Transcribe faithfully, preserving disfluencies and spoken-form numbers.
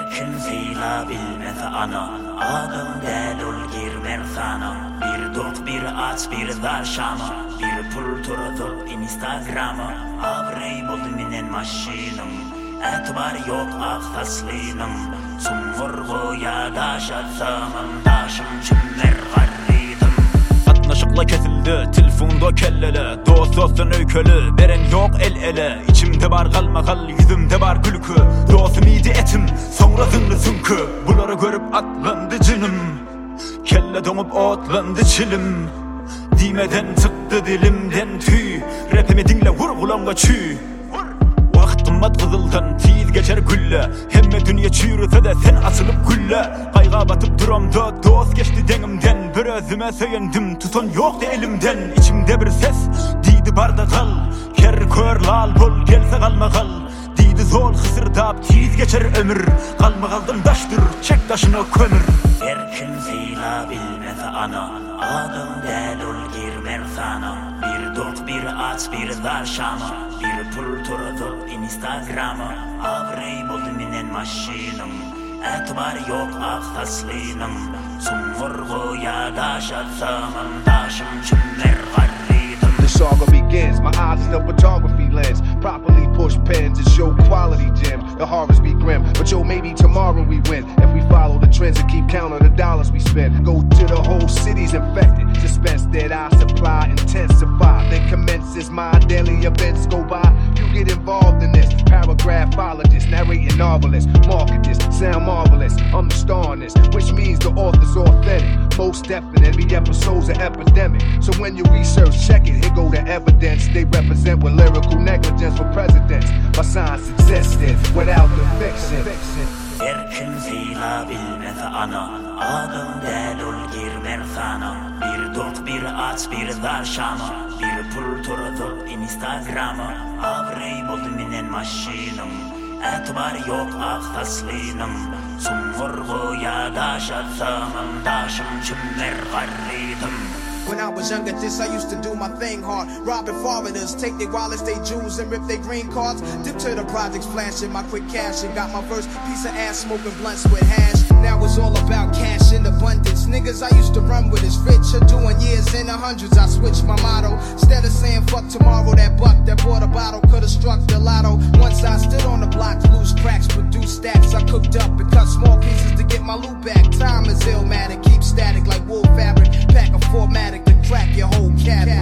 kim zila bilmez ana, adım delul girmer sana. Bir dot, bir aç, bir dar şama, bir pul turdu Instagram'a. Avrey buldu minen maşinım, etibar yok aktaslıyım. Sumvurguya daş atsamam, daşım çimler garridim. Atnaşıkla kesildi, telefonda kellele. Dost dostun öykölü, veren yok el ele. İçimde var kalmakal, yüzümde var gülkü. Dostum iyiydi etim, sonra zınlı zınkı. Bunları görüp atlandı canım, kelle donup otlandı çilim. Dimeden çıktı dilimden tüy, rapimi dinle vur kulağına çüy. Vaktimmat kızıldan tiz geçer gülle, hemme dünya çürüse de sen asılıp gülle. Kayga batıp duramda dost geçti denimden, bir özüme söylendim tutan yoktu elimden. İçimde bir ses diydi barda kal, ker kör lal bol gelse kalma kal. Diydi zol hısırdap tiz geçer ömür, kalma kaldım taştır çek taşına kömür. Her kim zila bilmez ana, adım delul girmer sana. Bir dot, bir aç, bir dar şama, bir pul turdu Instagram'a. Avrey buldu minen maşinım, etibar yok aktaslıyım. Sumvurguya daş atsamam, daşım çimler garridim. The saga begins, my eyes is the photography lens. Properly push pens and show quality gems. The harvest be grim, but yo, maybe tomorrow we win. If we follow the trends and keep count of the dollars we spend. Go to the whole city's infected. Suspense that I supply intensify. Then commences my daily events go by. You get involved in this. Paragraphologist, narrating novelist. Market this, sound marvelous. I'm the star in this, which means the author's authentic. Most definite, every episode's an epidemic. So when you research, check it, here go the evidence. They represent with lyrical negligence for presidents. My science existed without the fiction. Her kim zila bilmez ana, adım delul girmer sana. Bir dot, bir aç, bir dar şama, bir pul turdu Instagram'a. Avrey buldu minen maşinım, etibar yok aktaslıyım. Sumvurguya daş atsamam, daşım çimler garridim. When I was young at this, I used to do my thing hard. Robbing foreigners, take their wallets, they jewels, and rip their green cards. Dip to the projects, flashing my quick cash, and got my first piece of ass smoking blunts with hash. Now it's all about cash in abundance. Niggas I used to run with is rich, are doing years in the hundreds. I switched my motto. Instead of saying fuck tomorrow, that buck that bought a bottle could've struck the lotto. Once I stood on the block, loose cracks, produced stacks. I cooked up and cut small pieces to get my loot back. Time is illmatic, keep static like wool fabric. Pack a formatic to crack your whole cat.